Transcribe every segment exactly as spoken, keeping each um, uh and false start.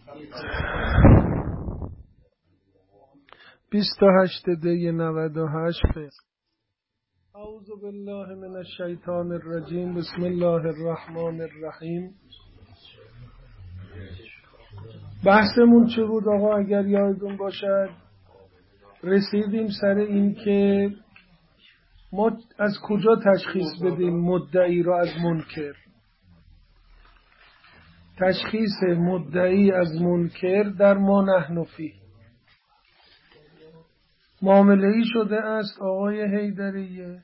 بیست و هشت دی نود و هشت فقه. اعوذ بالله من الشیطان الرجیم. بسم الله الرحمن الرحیم. بحثمون چه بود آقا؟ اگر یادتون باشد رسیدیم سر این که ما از کجا تشخیص بدیم مدعی را از منکر. تشخیص مدعی از منکر در ما نحن فیه. معامله‌ای شده است آقای حیدریه،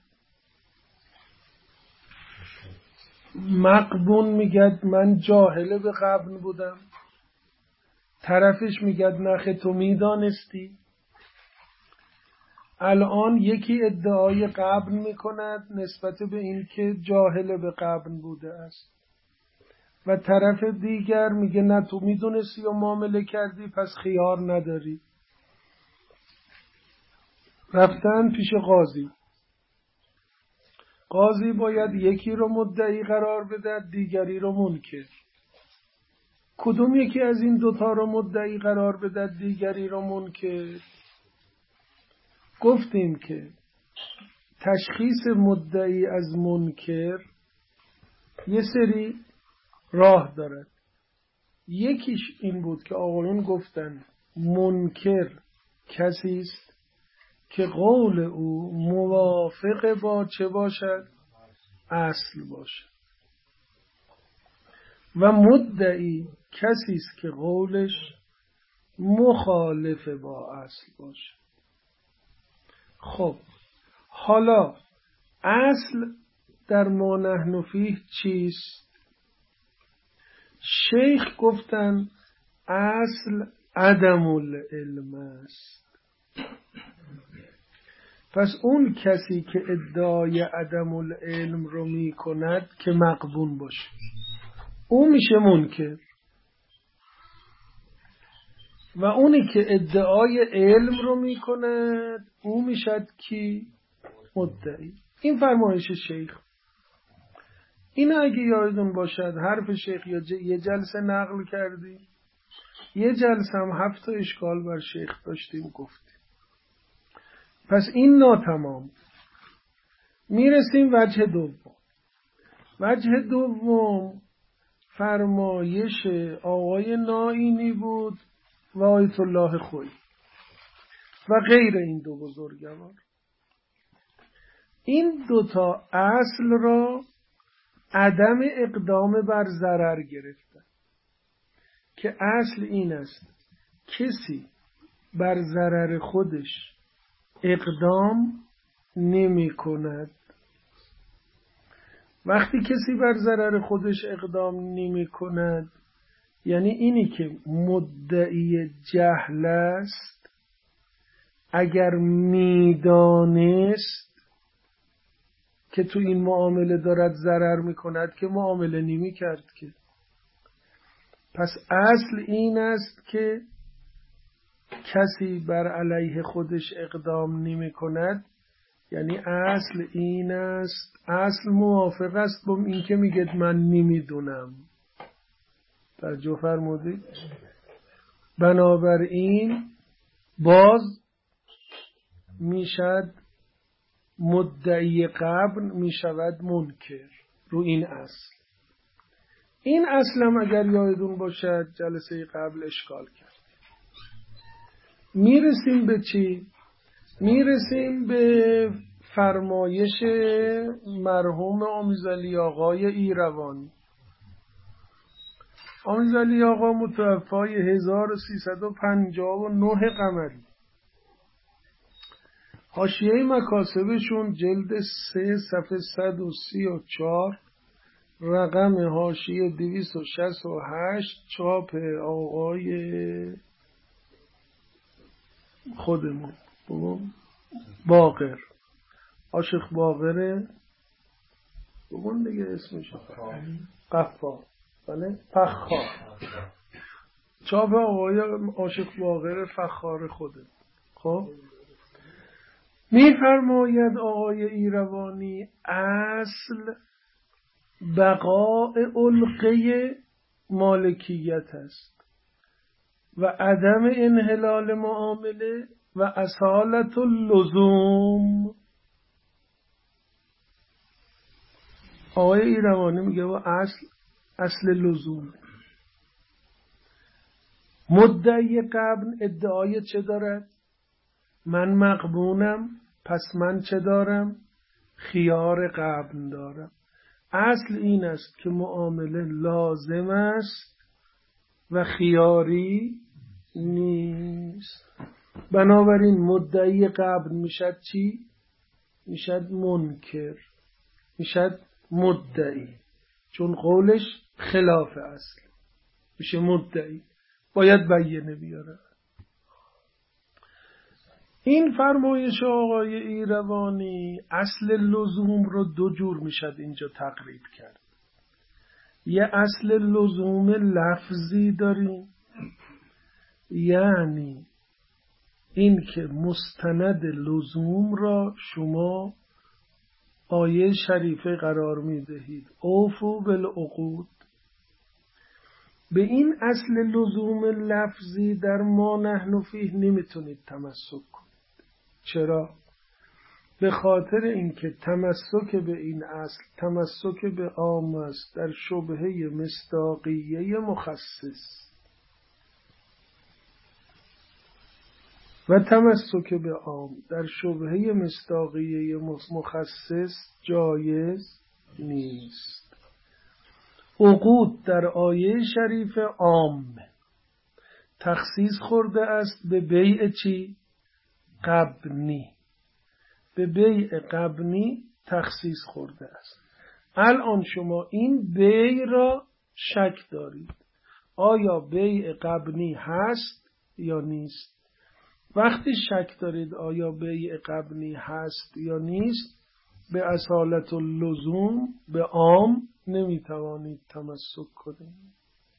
مقبون میگد من جاهله به قبن بودم، طرفش میگد نخ تو میدانستی. الان یکی ادعای قبن میکند نسبت به این که جاهله به قبن بوده است و طرف دیگر میگه نه تو میدونستی و معامله کردی پس خیار نداری. رفتن پیش قاضی. قاضی باید یکی رو مدعی قرار بده، دیگری رو منکر. کدوم یکی از این دوتا رو مدعی قرار بده، دیگری رو منکر؟ گفتیم که تشخیص مدعی از منکر یه سری راه دارد. یکیش این بود که آقایون گفتن منکر کسی است که قول او موافق با چه باشد؟ اصل باشد. و مدعی کسی است که قولش مخالف با اصل باشد. خب حالا اصل در ما نحن فیه چیست؟ شیخ گفتن اصل عدم العلم است. پس اون کسی که ادعای عدم العلم رو می کند که مقبون باشه او میشه منکر، و اونی که ادعای علم رو می کند او میشد کی؟ مدعی. این فرمایش شیخ. این اگه یادتون باشد حرف شیخ یا یه جلسه نقل کردیم، یه جلسه هم هفت تا اشکال بر شیخ داشتیم گفتیم. پس این ناتمام. میرسیم وجه دوم. وجه دوم فرمایش آقای نائینی بود و آیت الله خویی و غیر این دو بزرگوار. این دوتا اصل را عدم اقدام بر ضرر گرفتن که اصل این است کسی بر ضرر خودش اقدام نمی کند. وقتی کسی بر ضرر خودش اقدام نمی کند یعنی اینی که مدعی جهل است، اگر می دانست که تو این معامله دارد ضرر می کند که معامله نمی کرد که. پس اصل این است که کسی بر علیه خودش اقدام نمی کند، یعنی اصل این است، اصل موافق است با این که میگه من نمیدونم. توجه فرمودید؟ بنابراین باز میشد مدعی قبل میشود منکر رو این اصل. این اصلم اگر یادتون باشد جلسه قبل اشکال کرد. میرسیم به چی؟ میرسیم به فرمایش مرحوم امیرعلی آقای ایروانی. امیرعلی آقا متوفای هزار و سیصد و پنجاه و نه قمری. حاشیه مکاسبشون جلد سه صفحه صد و سی و چهار، رقم حاشیه دویست و شصت و هشت، چاپ آقای خودمون باقر، عاشق باقره بگون دیگه اسمش قفار، بله فخار، چاپ آقای عاشق باقر فخار خوده. خب میفرماید آقای ایروانی اصل بقاء علقه مالکیت است. و عدم انحلال معامله و اصالت اللزوم. آقای ایروانی میگه و اصل اصل لزوم. مدعی قبل ادعای چه دارد؟ من مغبونم، پس من چه دارم؟ خیار قبل دارم. اصل این است که معامله لازم است و خیاری نیست. بنابراین مدعی قبل میشد چی؟ میشد منکر، میشد مدعی، چون قولش خلاف اصل میشه مدعی، باید بیانه بیاره. این فرمایش آقای ایروانی اصل لزوم رو دو جور میشد اینجا تقریب کرد. یه اصل لزوم لفظی داریم، یعنی این که مستند لزوم را شما آیه شریفه قرار میدهید اوفو بالعقود. به این اصل لزوم لفظی در ما نحن فیه نمیتونید تمسک کنید. چرا؟ به خاطر اینکه تمسک به این اصل تمسک به عام است در شبهه مصداقیه مخصص و تمسک به عام در شبهه مصداقیه مخصص جایز نیست. عقود در آیه شریف عام تخصیص خورده است به بیع چی؟ قبنی. به بیع قبنی تخصیص خورده است. الان شما این بیع را شک دارید، آیا بیع قبنی هست یا نیست؟ وقتی شک دارید آیا بیع قبنی هست یا نیست، به اصالت اللزوم به عام نمیتوانید تمسک کنید.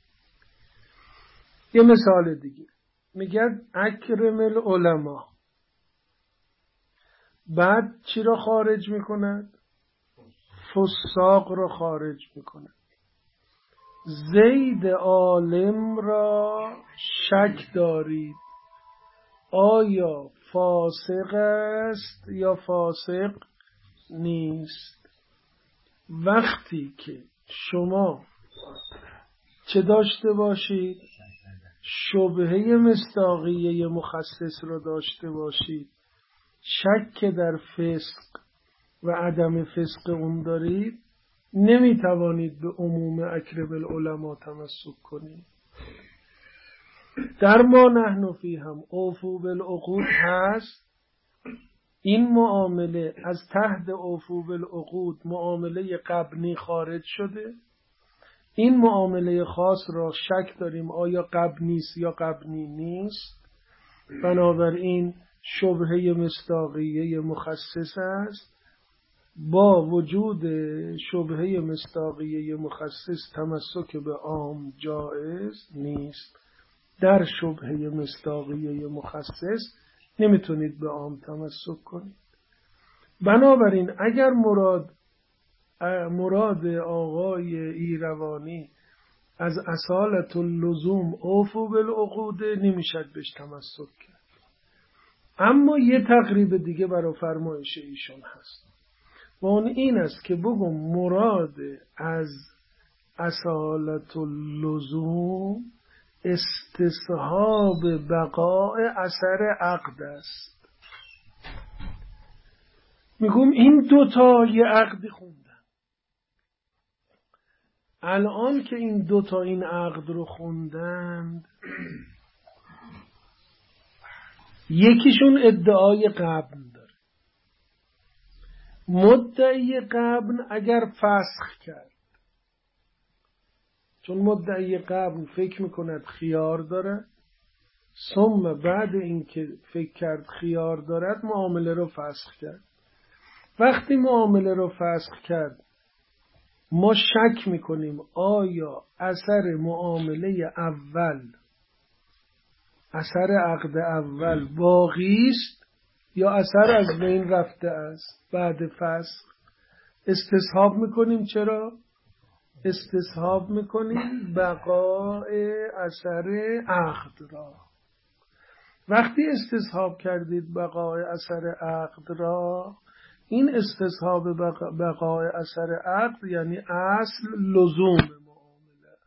یه مثال دیگه میگه اکرم العلماء، بعد چی را خارج میکند؟ فساق را خارج میکند. زید عالم را شک دارید آیا فاسق است یا فاسق نیست. وقتی که شما چه داشته باشید؟ شبهه مصداقیه مخصص را داشته باشید، شک در فسق و عدم فسق اون دارید، نمیتوانید به عموم اکرم العلماء تمسک کنید. در ما نحن فیه هم اوفو بالعقود هست. این معامله از تحت اوفو بالعقود معامله قبنی خارج شده. این معامله خاص را شک داریم آیا قبنی است یا قبنی نیست. بنابراین شبهه مصداقیه مخصص است. با وجود شبهه مصداقیه مخصص تمسک به عام جایز نیست. در شبهه مصداقیه مخصص نمیتونید به عام تمسک کنید. بنابراین اگر مراد مراد آقای ایروانی از اصالت اللزوم اوفو بالعقود نمیشد بهش تمسک کرد. اما یه تقریب دیگه برای فرمایش ایشون هست و اون این است که بگم مراد از اصالت اللزوم استصحاب بقاء اثر عقد است. میگم این دوتا یه عقدی خوندن. الان که این دوتا این عقد رو خوندند، یکیشون ادعای قبل داره. مدعی قبل اگر فسخ کرد، چون مدعی قبل فکر میکند خیار داره، ثم بعد اینکه فکر کرد خیار دارد معامله رو فسخ کرد. وقتی معامله رو فسخ کرد ما شک میکنیم آیا اثر معامله اول، اثر عقد اول باقی است یا اثر از بین رفته است. بعد فسخ استصحاب میکنیم. چرا؟ استصحاب میکنید بقای اثر عقد را. وقتی استصحاب کردید بقای اثر عقد را، این استصحاب بقای اثر عقد یعنی اصل لزوم معامله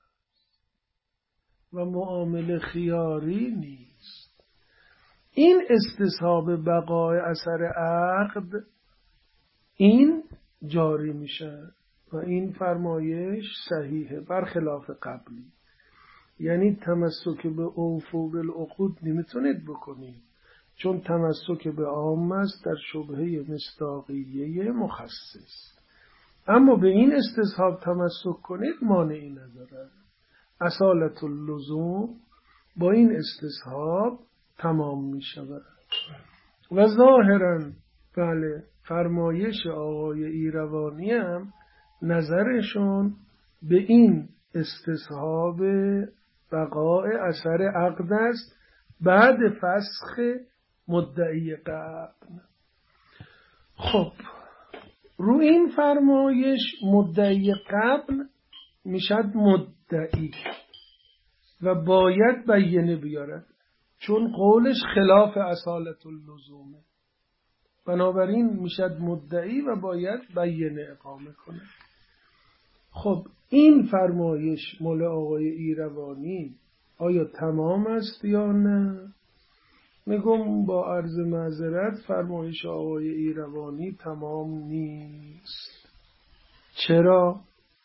و معامله خیاری نیست. این استصحاب بقای اثر عقد این جاری میشه و این فرمایش صحیحه برخلاف قبلی. یعنی تمسک به اوفو بالعقود نمیتونید بکنید، چون تمسک به عام است در شبهه مصداقیه مخصص. اما به این استصحاب تمسک کنید مانعی نداره. اصالت اللزوم با این استصحاب تمام می شود. و ظاهرا بله فرمایش آقای ایروانی هم نظرشون به این استصحاب بقای اثر عقد است بعد فسخ مدعی قبل. خب رو این فرمایش مدعی قبل میشد مدعی و باید بیانه بیارد، چون قولش خلاف اصالت اللزومه. بنابراین میشد مدعی و باید بیانه اقامه کنه. خب این فرمایش مال آقای ایروانی آیا تمام است یا نه؟ میگم با عرض معذرت فرمایش آقای ایروانی تمام نیست. چرا؟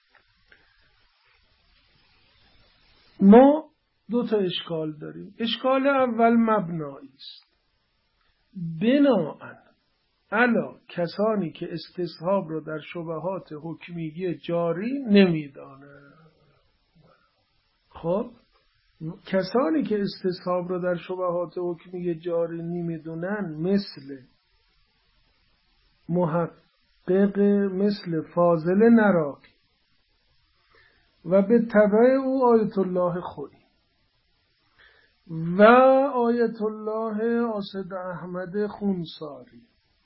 ما دو تا اشکال داریم. اشکال اول مبنایی است. بناءً علا کسانی که استصحاب رو در شبهات حکمیه جاری نمیدانند. خب کسانی که استصحاب رو در شبهات حکمیه جاری نمیدونن مثل محقق مثل فاضل نراقی و به تبع او آیت الله خویی و آیت الله آصد احمد خونساری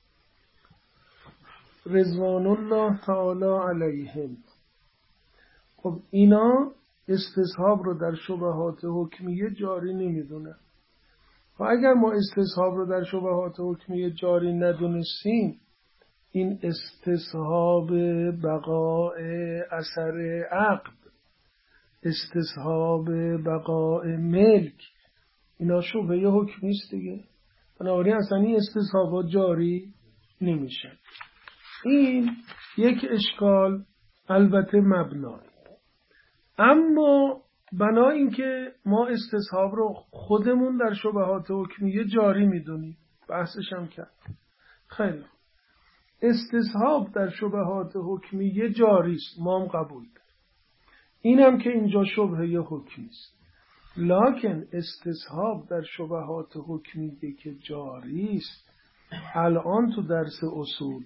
رضوان الله تعالی علیهم، خب اینا استصحاب رو در شبهات حکمیه جاری نمیدونن. و اگر ما استصحاب رو در شبهات حکمیه جاری ندونستیم، این استصحاب بقاء اثر عقد، استصحاب بقاء ملک، اینا شبهه حکمی است دیگه. بنابراین اصلا این استصحابات جاری نمیشن. این یک اشکال البته مبنایی. اما بنا اینکه ما استصحاب رو خودمون در شبهات حکمیه جاری میدونیم، بحثش هم کرد. خیلی استصحاب در شبهات حکمیه جاری است، ما هم قبول داریم. اینم که اینجا شبهه حکمی است. لکن استصحاب در شبهات حکمیه که جاری است، الان تو درس اصول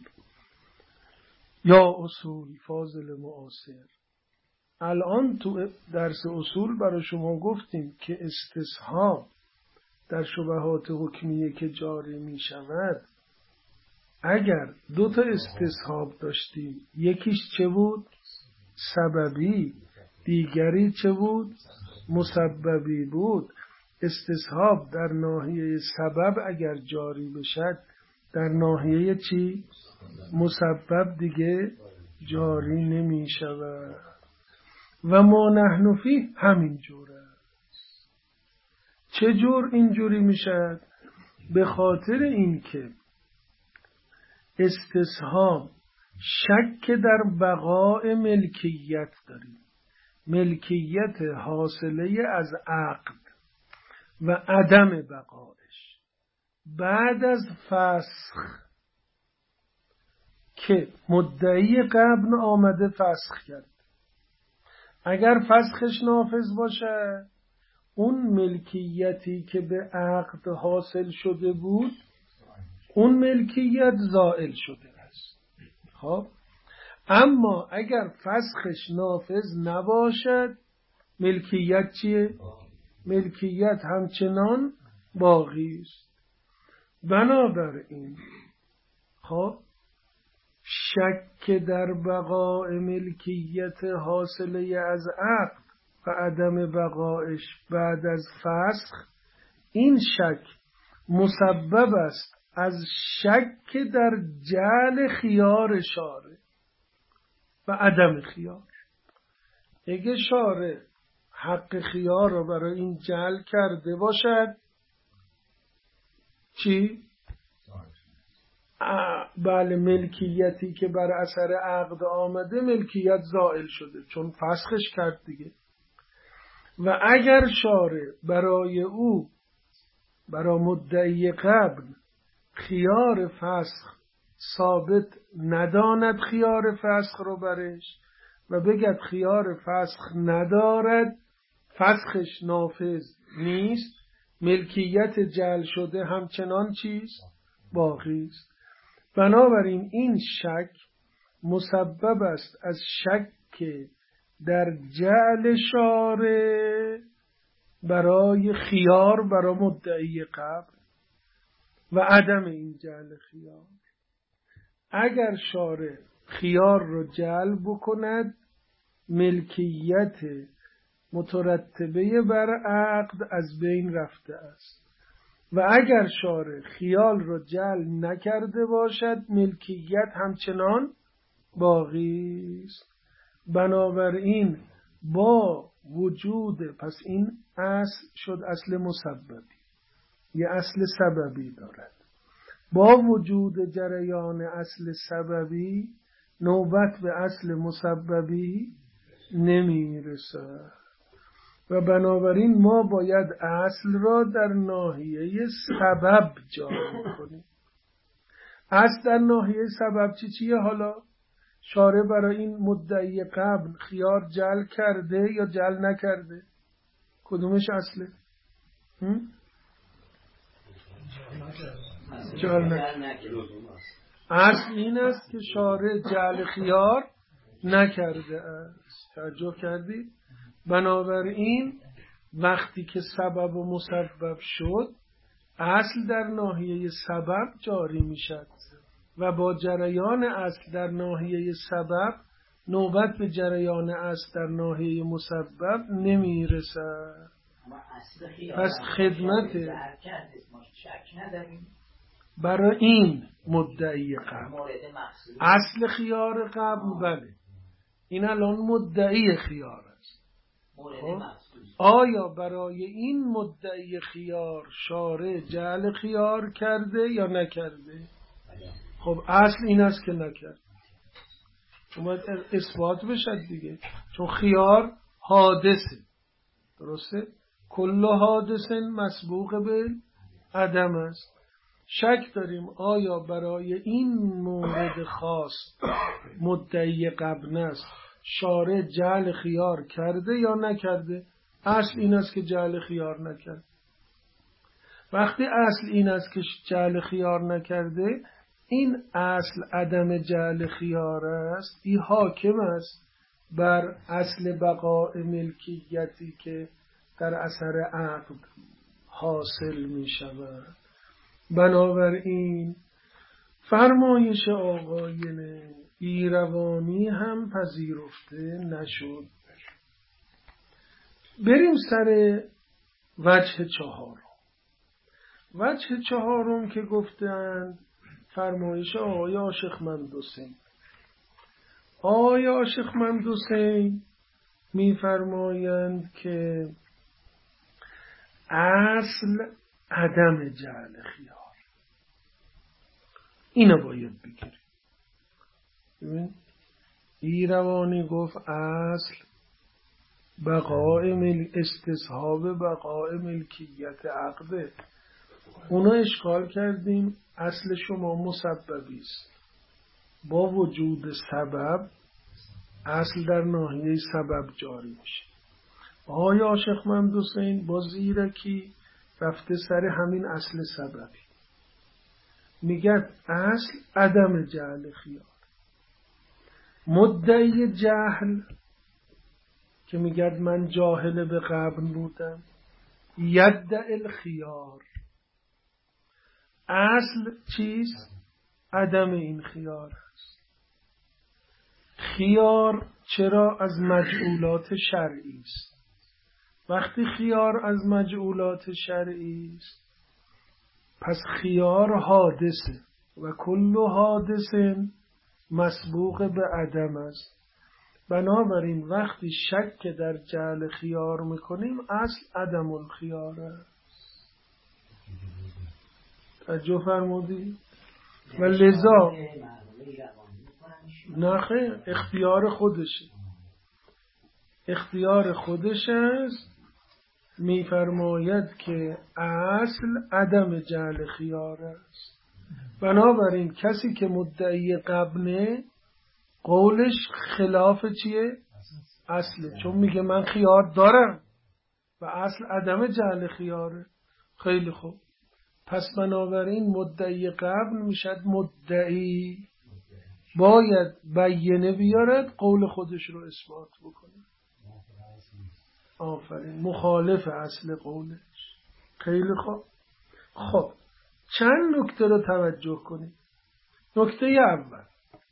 یا اصول فاضل معاصر، الان تو درس اصول برای شما گفتیم که استصحاب در شبهات حکمیه که جاری می شود، اگر دو تا استصحاب داشتیم، یکیش چه بود؟ سببی، دیگری چه بود؟ مسببی بود. استصحاب در ناحیه سبب اگر جاری بشد، در ناحیه چی؟ مسبب دیگه جاری نمی شود. و ما نحن فیه همین جوره. چجور اینجوری میشد؟ به خاطر اینکه استصحاب شک در بقاء ملکیت داریم، ملکیت حاصله از عقد و عدم بقایش بعد از فسخ که مدعی قبل آمده فسخ کرد. اگر فسخش نافذ باشه، اون ملکیتی که به عقد حاصل شده بود، اون ملکیت زائل شده است. خب اما اگر فسخش نافذ نباشد، ملکیت چیه؟ ملکیت همچنان باقی است. بنابراین خب شک در بقای ملکیت حاصله از عقد و عدم بقایش بعد از فسخ، این شک مسبب است از شک در جعل خیار شارع و عدم خیار. اگه شارع حق خیار رو برای این جعل کرده باشد چی؟ بله، ملکیتی که بر اثر عقد آمده ملکیت زائل شده چون فسخش کرد دیگه. و اگر شارع برای او، برای مدعی قبل، خیار فسخ ثابت نداند خیار فسخ رو برش و بگد خیار فسخ ندارد، فسخش نافذ نیست، ملکیت جعل شده همچنان چیز باقی است. بنابراین این شک مسبب است از شک در جعل شارع برای خیار برای مدعی قبل و عدم این جعل خیار. اگر شارع خیار رو جعل بکند ملکیت مترتبه بر عقد از بین رفته است و اگر شارع خیال رو جعل نکرده باشد ملکیت همچنان باقی است. بنابراین با وجود، پس این اصل شد اصل مسببی، یه اصل سببی دارد. با وجود جریان اصل سببی نوبت به اصل مسببی نمیرسد و بنابراین ما باید اصل را در ناحیه سبب جاری کنیم. اصل در ناحیه سبب چی چیه؟ حالا شارع برای این مدعی قبل خیار جعل کرده یا جعل نکرده؟ کدومش اصله؟ جعل نکرده. اصل این است که شارع جعل خیار نکرده است. توجه کردی؟ بنابراین وقتی که سبب و مسبب شد اصل در ناحیه سبب جاری می شد و با جریان اصل در ناحیه سبب نوبت به جریان اصل در ناحیه مسبب نمی رسد. پس خدمت برای این مدعی قبل اصل خیار قبل، بله این الان مدعی خیار است. خب آیا برای این مدعی خیار شارع جعل خیار کرده یا نکرده؟ خب اصل این است که نکرد. اومد اثبات بشد دیگه، چون خیار حادثه، درسته؟ کل حادث مسبوق به عدم است. شک داریم آیا برای این مورد خاص مدعی قبل است شارع جعل خیار کرده یا نکرده؟ اصل این است که جعل خیار نکرد. وقتی اصل این است که جعل خیار نکرده، این اصل عدم جعل خیار است، این حاکم است بر اصل بقاء ملکیتی که در اثر عقد حاصل می شود. بنابراین فرمایش آقاین ایروانی هم پذیرفته نشد. بریم سر وجه چهارم. وجه چهارم که گفتند فرمایش آقای عاشقمند حسین. آقای عاشقمند حسین می فرمایند که اصل عدم جعل خیار، اینو باید بگیریم. ببین ایروانی گفت اصل بقاء مل استصحاب بقاء ملکیت عقده. اونا اشکال کردیم اصل شما مسببی است، با وجود سبب اصل در ناحیه سبب جاری میشه. آقای عاشقمند حسین با زیرکی رفته سر همین اصل سببی، میگه اصل عدم جعل خیار. مدعی جهل که میگه من جاهل به قبل بودم، یدعی الخیار، اصل چیست؟ عدم این خیار است. خیار چرا از مجعولات شرعی است؟ وقتی خیار از مجعولات شرعی است پس خیار حادثه و کل حادث مسبوق به عدم است. بنابراین وقتی شک در جعل خیار میکنیم اصل عدم الخیار است. توجه فرمودی؟ و لذا نخیر اختیار خودشه، اختیار خودش است. میفرماید که اصل عدم جعل خیار است. بنابراین کسی که مدعی قبنه قولش خلاف چیه؟ اصله، چون میگه من خیار دارم و اصل عدم جعل خیاره. خیلی خوب، پس بنابراین مدعی قبل میشد مدعی باید بیانه بیارد قول خودش رو اثبات بکنه. آفرین، مخالف اصل قولش. خیلی خوب. خب چند نکته رو توجه کنید. نکته اول،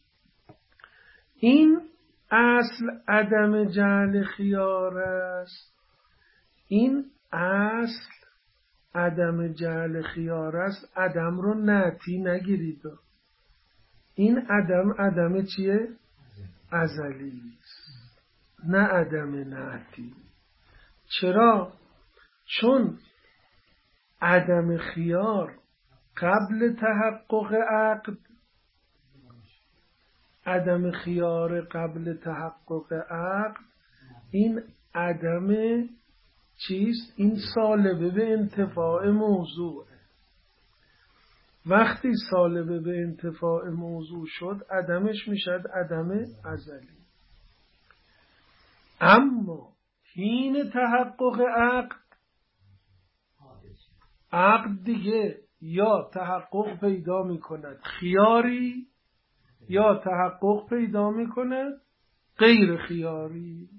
این اصل عدم جعل خیار است. این اصل عدم جعل خیار است. عدم رو نعتی نگیرید. این عدم عدم چیه؟ ازلی است، نه عدم نعتی. چرا؟ چون عدم خیار قبل تحقق عقد، عدم خیار قبل تحقق عقد، این عدم چیست؟ این سالبه به انتفاع موضوع. وقتی سالبه به انتفاع موضوع شد عدمش میشد عدم ازلی. اما حین تحقق عقد، عقد دیگه یا تحقق پیدا میکند خیاری یا تحقق پیدا میکند غیر خیاری.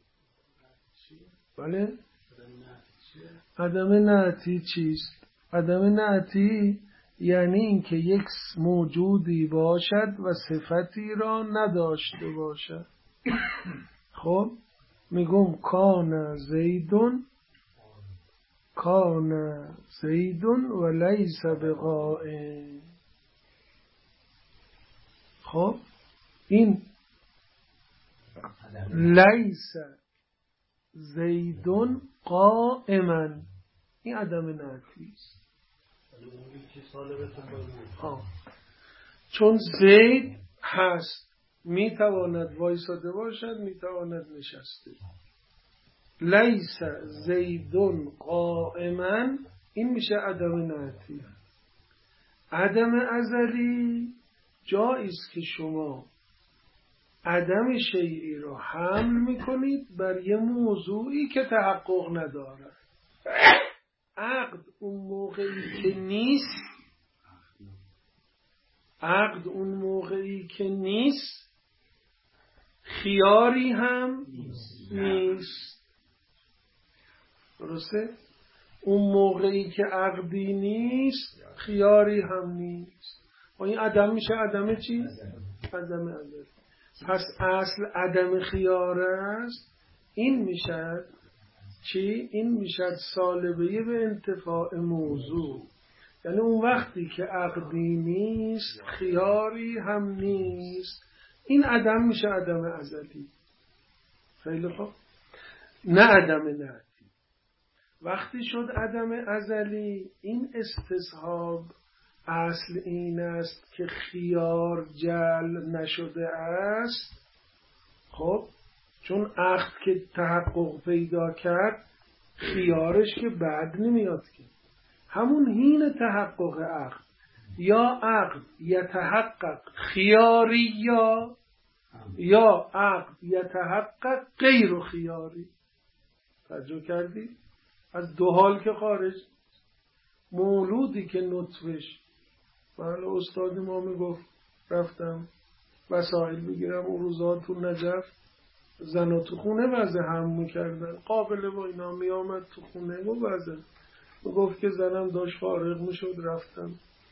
بله؟ عدم نعتی چیست؟ عدم نعتی یعنی اینکه یک موجودی باشد و صفتی را نداشته باشد. خب میگم کان زیدون، کان زیدون و لیس بقائم. خب این لیس زیدون قائما، این عدم نعتی است. چون زید هست، میتواند وایساده باشد، میتواند نشسته. لیس زیدون قائما، این میشه عدم نعتی. عدم ازلی جاییست که شما عدم شیئی رو حمل میکنید بر یه موضوعی که تحقق نداره. عقد اون موقعی که نیست، عقد اون موقعی که نیست خیاری هم نیست. درسته؟ اون موقعی که عقدی نیست خیاری هم نیست. و این عدم میشه عدم چی؟ عدم ازلی. پس اصل عدم خیار است. این میشه چی؟ این میشه سالبه به انتفاع موضوع. یعنی اون وقتی که عقدی نیست خیاری هم نیست، این عدم میشه عدم ازلی. خیلی خوب. نه عدم نعتی. وقتی شد عدم ازلی، این استصحاب اصل این است که خیار جعل نشده است. خب چون عقد که تحقق پیدا کرد خیارش که بعد نمیاد که، همون حین تحقق عقد یا عقد یتحقق خیاری یا یا عقد یتحقق غیر خیاری. توجه کردی؟ از دو حال که خارج. مولودی که نطفش، بله استاد ما میگفت رفتم وسایل بگیرم اون روزا تو نجف، زنا تو خونه وضع هم میکردن، قابل با اینا میامد تو خونه و وضع میگفت که زنم داشت فارغ میشد رفتم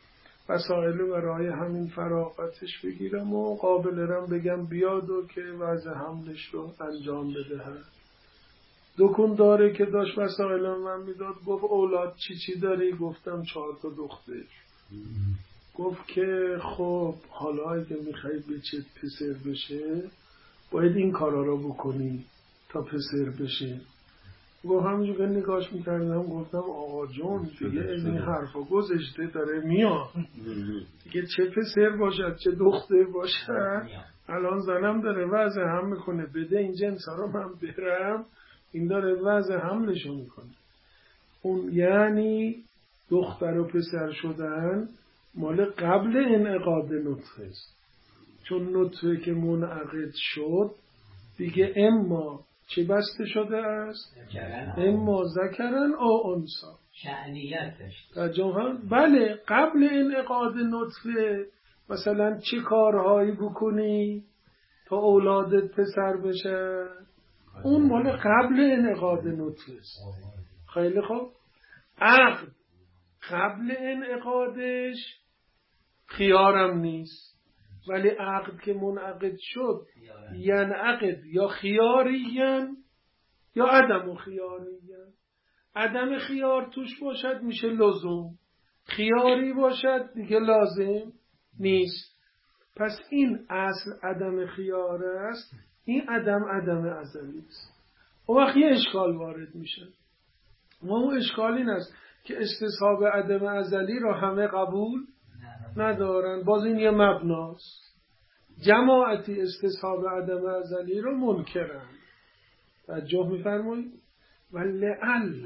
وسایل برای همین فراغتش بگیرم و قابلرم بگم بیاد و که وضع حملش رو انجام بده. دکانداره که داشت وسایل من میداد گفت اولاد چی چی داری؟ گفتم چهار تا دختر. گفت که خب حالا اگه میخوای بچت پسر بشه باید این کارا رو بکنی تا پسر بشه. گفت همونجور که نگاش میکردم گفتم آقا جون دیگه این حرفا گذشته داره میاد دیگه، چه پسر باشد چه دختر باشد، الان زنم داره وضع هم میکنه، بده این جنس ها رو من برم، این داره وضع حملشو میکنه. اون یعنی دختر و پسر شدن مال قبل انعقاد نطفه است، چون نطفه که منعقد شد دیگه اما چه بسته شده است؟ اما ذکرن او انثی، شأنیت داشت. بله قبل انعقاد نطفه مثلا چه کارهایی بکنی تا اولادت پسر بشه، اون مال قبل انعقاد نطفه است. خیلی خوب، عقد قبل انعقادش خیارم نیست، ولی عقد که منعقد شد ینعقد یا خیاریین یا عدم خیاریین. عدم خیار توش باشد میشه لزوم، خیاری باشد دیگه لازم نیست. پس این اصل عدم خیار است، این عدم عدم ازلی است. اون وقت یه اشکال وارد میشه و اون اشکال این است که استصحاب عدم ازلی را همه قبول ندارن. باز این یه مبناست. جماعتی استصحاب عدم ازلی رو منکرن. توجه میفرمایید. ولعل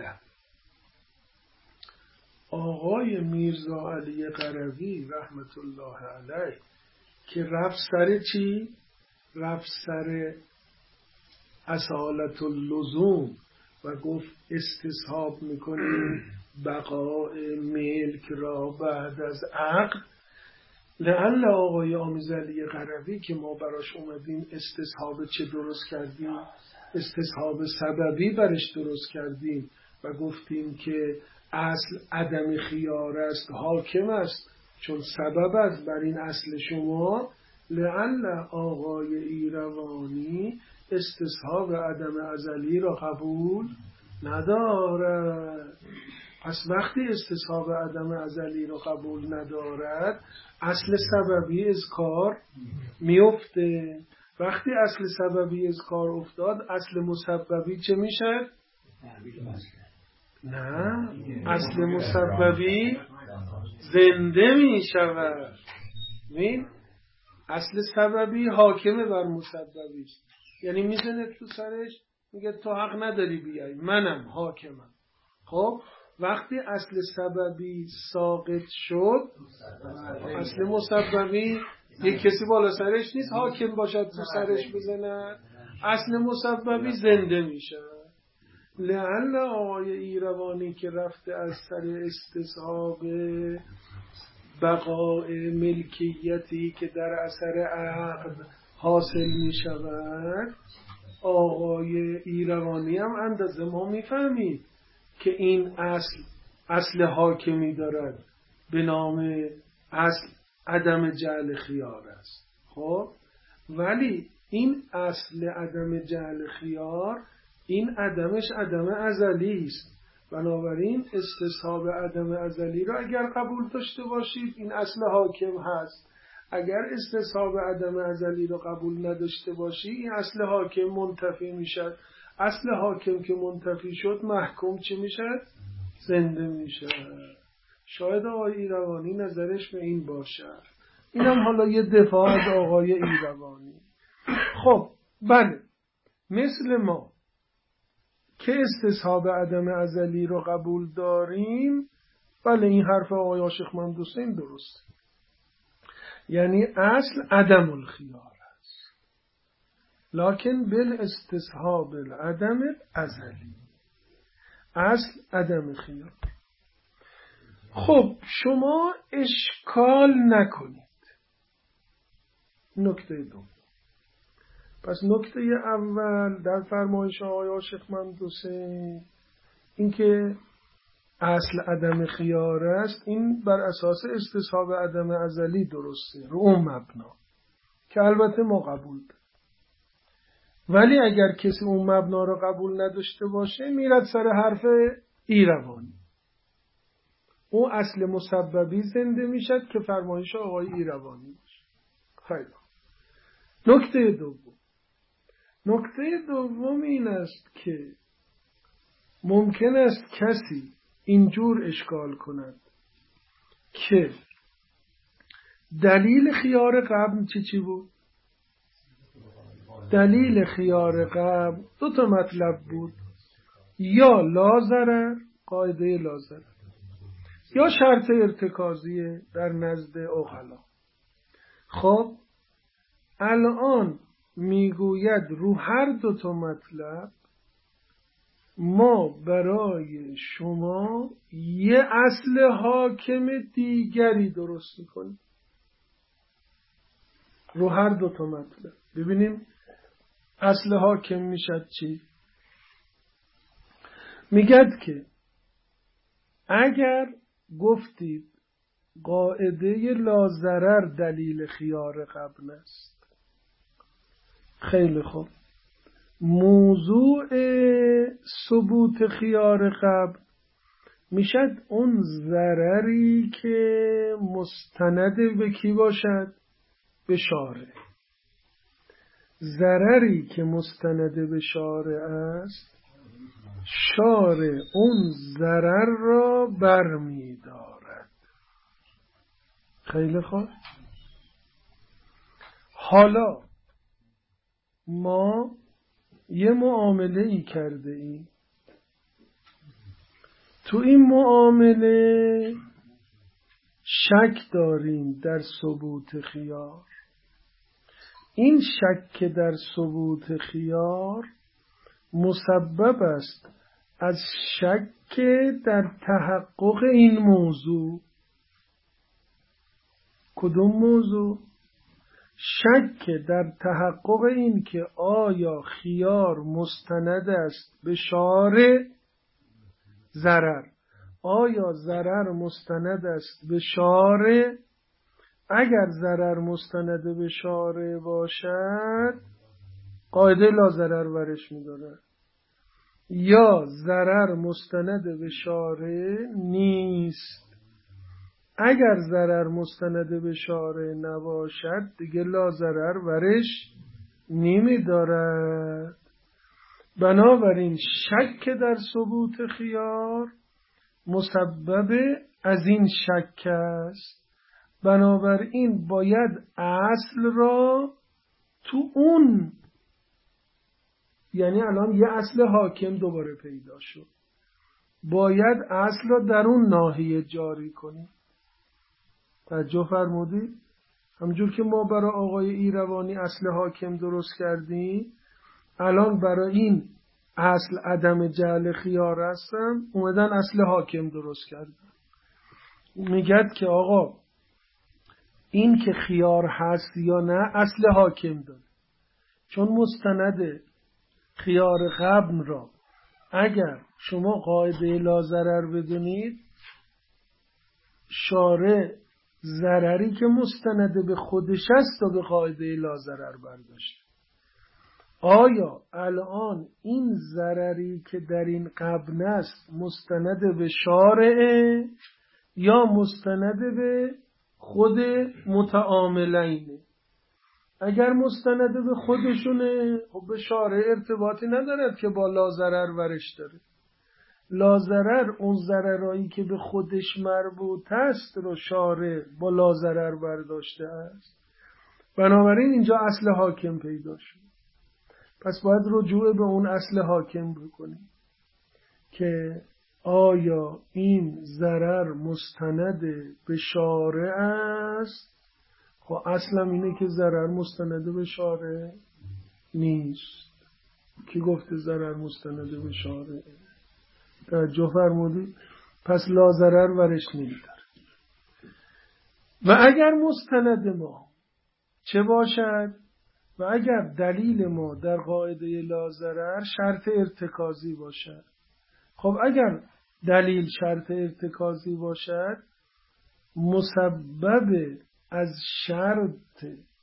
آقای میرزا علی قروی رحمت الله علیه که رفت سر چی؟ رفت سر اصالت اللزوم و گفت استصحاب میکنیم بقاء ملک را بعد از عقد. لعل آقای آمیزعلی قروی که ما براش اومدیم استصحاب چه درست کردیم؟ استصحاب سببی برش درست کردیم و گفتیم که اصل عدم خیار است، حاکم است چون سبب است بر این اصل شما. لعل آقای ایروانی استصحاب عدم ازلی را قبول ندارد. پس وقتی استصحاب عدم ازلی را قبول ندارد اصل سببی از کار میفته. وقتی اصل سببی از کار افتاد اصل مسببی چه میشه؟ نه، اصل مسببی زنده میشود. ببین اصل سببی حاکمه بر مسببی، یعنی میزنه تو سرش میگه تو حق نداری بیای، منم حاکمم. خب وقتی اصل سببی ساقط شد اصل مسببی یک کسی بالا سرش نیست حاکم باشد تو سرش بزنه، اصل مسببی زنده میشه. لعل آقای ایروانی که رفته از سر استصحاب بقاء ملکیتی که در اثر عقد حاصل می شود، آقای ایروانی هم اندازه ما می فهمید که این اصل اصل حاکمی دارد به نام اصل عدم جعل خیار است. خب ولی این اصل عدم جعل خیار این عدمش عدم ازلی است، بنابراین استصحاب عدم ازلی را اگر قبول داشته باشید این اصل حاکم هست، اگر استصحاب عدم ازلی را قبول نداشته باشی این اصل حاکم منتفی میشد. اصل حاکم که منتفی شد محکوم چی میشد؟ زنده میشد. شاید آقای ایروانی نظرش به این باشد. اینم حالا یه دفاع از آقای ایروانی. خب بله، مثل ما که استصحاب عدم ازلی رو قبول داریم، بله این حرف آقای عاشق محمد حسین درست، یعنی اصل عدم الخیار است لکن بل استصحاب العدم ازلی، اصل عدم خیار. خب شما اشکال نکنید. نکته دوم. پس نکته اول در فرمایش آقای عاشق محمد حسین این که اصل عدم خیار است، این بر اساس استصحاب عدم ازلی درسته رو اون مبنا که البته ما قبول داریم. ولی اگر کسی اون مبنا رو قبول نداشته باشه میرد سر حرف ایروانی، اون اصل مسببی زنده میشد که فرمایش آقای ایروانی باشه. خیلی نکته دوم نکته دوم این است که ممکن است کسی اینجور اشکال کند که دلیل خیار قبل چی چی بود؟ دلیل خیار قبل دو تا مطلب بود، یا لا ضرر، قاعده لا ضرر، یا شرط ارتکازی در نزد عقلا. خب الان میگوید رو هر دو تا مطلب ما برای شما یه اصل حاکم دیگری درست میکنیم. رو هر دو تا مطلب ببینیم اصل حاکم میشد چی؟ میگد که اگر گفتید قاعده لا ضرر دلیل خیار قبل است، خیلی خوب، موضوع ثبوت خیار قبل میشد اون ضرری که مستند به کی باشد؟ به شارع. ضرری که مستند به شارع است، شارع اون ضرر را برمی‌دارد. خیلی خوب، حالا ما یه معامله ای کرده ایم، تو این معامله شک داریم در ثبوت خیار. این شک در ثبوت خیار مسبب است از شک در تحقق این موضوع. کدوم موضوع؟ شک در تحقق این که آیا خیار مستند است به شارع ضرر، آیا ضرر مستند است به شارع. اگر ضرر مستند به شارع باشد قاعده لا ضرر ورش می‌دارد، یا ضرر مستند به شارع نیست. اگر ضرر مستند به شارع نباشد دیگه لا ضرر ورش نمی‌دارد. بنابراین شک در ثبوت خیار مسبب از این شک است. بنابراین باید اصل را تو اون، یعنی الان یه اصل حاکم دوباره پیدا شد، باید اصل را در اون ناحیه جاری کنیم. توجه فرمودید؟ همجور که ما برای آقای ایروانی اصل حاکم درست کردیم، الان برای این اصل عدم جعل خیار هستم اومدن اصل حاکم درست کردن. میگد که آقا این که خیار هست یا نه اصل حاکم داره، چون مستند خیار قبل را اگر شما قاعده لا ضرر بدونید، شارع ضرری که مستند به خودش است و به قاعده لا ضرر برداشت. آیا الان این ضرری که در این قبل است مستند به شارع یا مستند به خود متعاملینه؟ اگر مستند به خودشونه خب به شارع ارتباطی ندارد که با لا ضرر ورش داره. لا ضرر اون ضررایی که به خودش مربوط است رو شارع با لا ضرر برداشته است. بنابراین اینجا اصل حاکم پیدا شد. پس باید رجوع به اون اصل حاکم بکنیم که آیا این ضرر مستند به شارع است؟ خب اصلا اینه که ضرر مستند به شارع نیست. کی گفته ضرر مستند به شارع؟ توجه فرمودید؟ پس لا ضرر ورش نمیداره. و اگر مستند ما چه باشد؟ و اگر دلیل ما در قاعده لا ضرر شرط ارتکازی باشد. خب اگر دلیل شرط ارتکازی باشد مسبب از شرط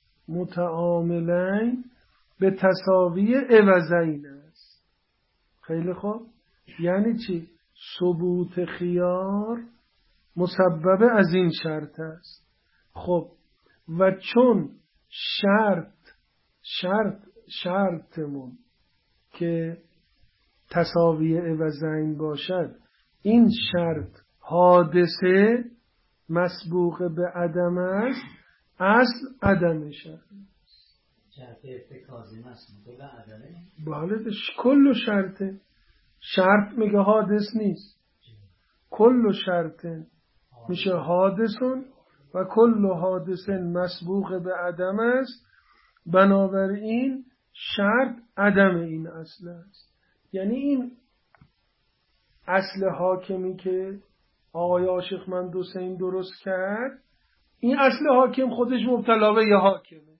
متعاملین به تساوی عوضین است. خیلی خوب، یعنی چی؟ ثبوت خیار مسبب از این شرط است. خب و چون شرط شرط شرطمون که تساوی عوضین باشد، این شرط حادثه مسبوق به عدم است، اصل عدمش است. شرط ارتکازی مسبوق به عدمه؟ بله، کل شرطه. شرط میگه حادث نیست، کل شرطه میشه حادثون و کل حادثن مسبوق به عدم است، بنابراین شرط عدم این اصل است. یعنی این اصل حاکمی که آقای عاشقمند حسین درست کرد، این اصل حاکم خودش مبتلا به یه حاکمه،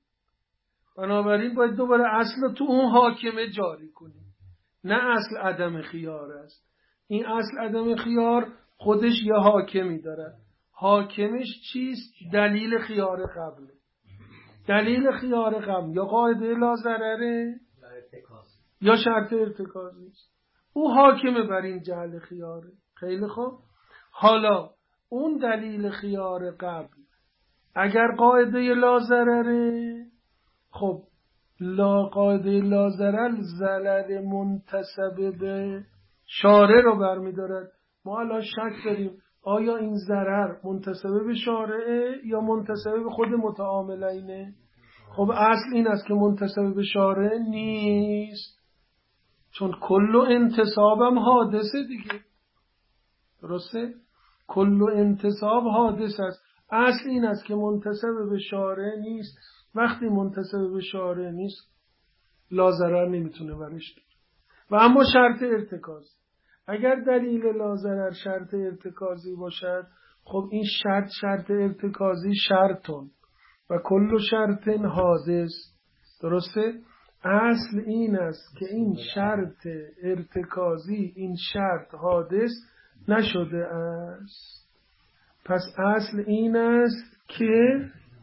بنابراین باید دوباره اصل تو اون حاکمه جاری کنیم، نه اصل عدم خیار است. این اصل عدم خیار خودش یه حاکمی داره، حاکمش چیست؟ دلیل خیار قبله. دلیل خیار قبل یا قاعده لا ضرره یا شرط ارتکازی است، او حاکمه بر این جعل خیاره. خیلی خوب، حالا اون دلیل خیار قبل اگر قاعده لا ضرره، خب لا قاعده لا ضرر ضرر منتسب به شارع رو برمی‌دارد. ما الان شک داریم آیا این ضرر منتسب به شارعه یا منتسب به خود متعاملینه؟ خب اصل این است که منتسب به شارع نیست، چون کل انتصابم حادثه دیگه، درسته؟ کل انتصاب حادث است. اصل این است که منتسب به شارع نیست. وقتی منتسب به شارع نیست لا ضرر نمیتونه برش داره. و اما شرط ارتکاز، اگر دلیل لا ضرر شرط ارتکازی باشد، خب این شرط شرط ارتکازی شرطون و کل شرط حادث، درسته؟ اصل این است که این شرط ارتکازی، این شرط حادث نشده است. پس اصل این است که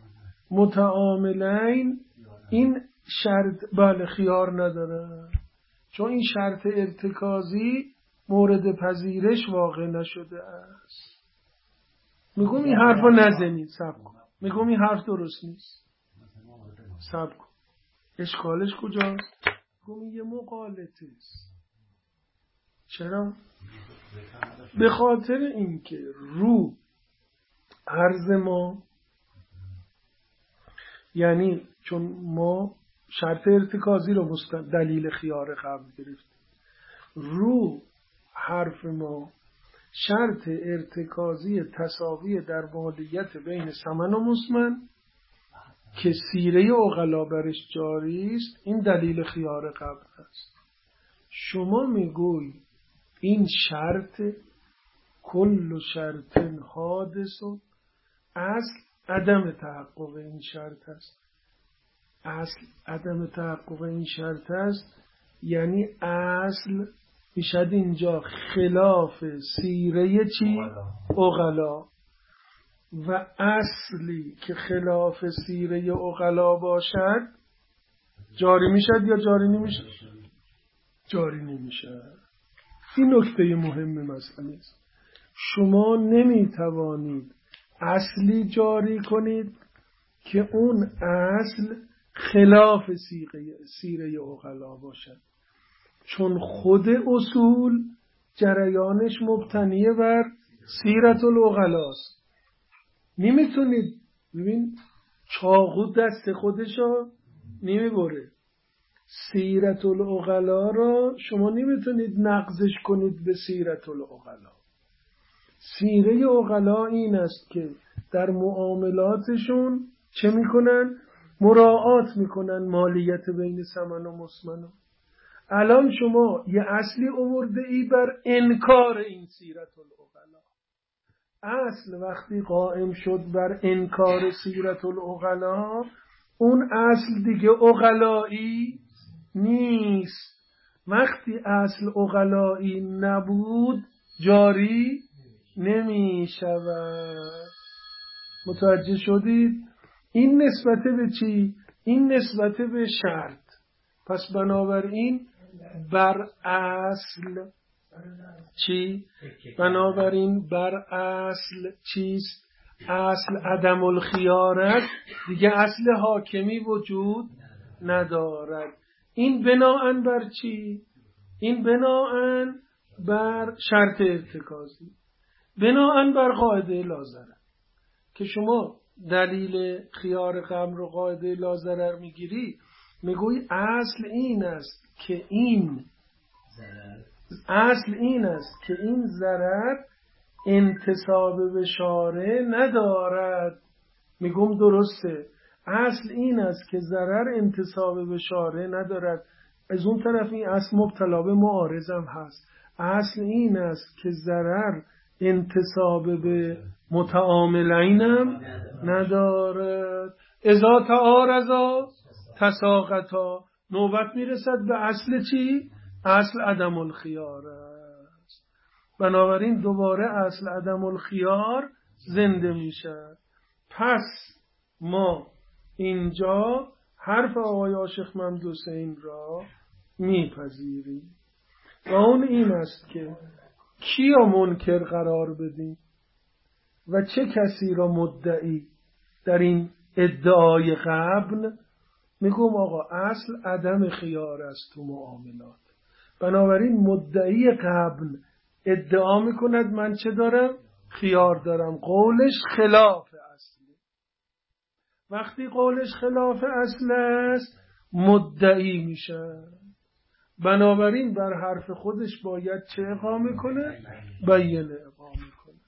متعاملین این شرط بله خیار نداره، چون این شرط ارتکازی مورد پذیرش واقع نشده است. میگم این حرف رو نزنید، صبر کن. میگم این حرف درست نیست، صبر کن. اشکالش کجاست؟ میگم یه مقالطه است. چرا؟ به خاطر اینکه رو عرض ما، یعنی چون ما شرط ارتکازی رو مستند دلیل خیار قبل گرفتیم، رو حرف ما شرط ارتکازی تساوی در مالیت بین ثمن و مسمن که سیره عقلا برش جاری است، این دلیل خیار قبل است. شما میگوی این شرط کل شرط حادث و اصل عدم تحقق این شرط است. اصل عدم تحقق این شرط است، یعنی اصل میشد اینجا خلاف سیره چی؟ عقلا. و اصلی که خلاف سیره عقلا باشد جاری میشد یا جاری نمیشد؟ جاری نمیشد. این نکته مهم مسئله است. شما نمیتوانید اصلی جاری کنید که اون اصل خلاف سیره عقلا باشد، چون خود اصول جریانش مبتنی بر سیرت العقلاست. نمیتونید، ببین چاقو دست خودشو نمیبره، سیرت العقلا را شما نمیتونید نقضش کنید به سیرت العقلا. سیره عقلا این است که در معاملاتشون چه میکنن؟ مراعات میکنن مالیت بین ثمن و مسمن. الان شما یه اصلی آورده ای بر انکار این سیرت العقلا. اصل وقتی قائم شد بر انکار سیرت العقلا، اون اصل دیگه عقلایی نیست. وقتی اصل عقلایی نبود جاری نمی شود. متوجه شدید؟ این نسبت به چی؟ این نسبت به شرط. پس بنابراین بر اصل چی؟ بنابراین بر اصل چیست؟ اصل عدم الخیار است، دیگه اصل حاکمی وجود ندارد. این بناءً بر چی؟ این بناءً بر شرط ارتکازی، بناءً بر قاعده لازره که شما دلیل خیار قبل رو قاعده لازره میگیری، میگوی اصل این است که این اصل این است که این ضرر انتساب به شارع ندارد. میگم درسته، اصل این است که ضرر انتساب به شارع ندارد. از اون طرف این اصل مبتلا به معارضم هست. اصل این است که ضرر انتساب به متعاملینم ندارد. اذا تعارضا تساقطا، نوبت میرسد به اصل چی؟ اصل عدم الخیار است. بنابراین دوباره اصل عدم الخیار زنده میشه. پس ما اینجا حرف آقای عاشق محمد حسین را میپذیریم و اون این است که کیا منکر قرار بدیم و چه کسی را مدعی در این ادعای قبل. میگم آقا اصل عدم خیار است تو معاملات. بنابراین مدعی قبل ادعا میکند من چه دارم؟ خیار دارم. قولش خلاف اصله. وقتی قولش خلاف اصل است مدعی میشه. بنابراین بر حرف خودش باید چه اقامه کنه؟ بیانه اقامه کنه.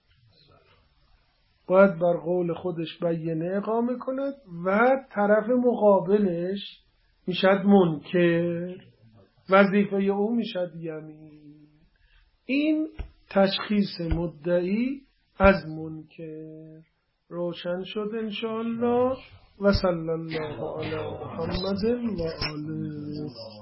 باید بر قول خودش بیانه اقامه کند و طرف مقابلش میشد منکر، وظیفه او میشد یمین. این تشخیص مدعی از منکر روشن شد انشاءالله. و صلی الله علی محمد و آله.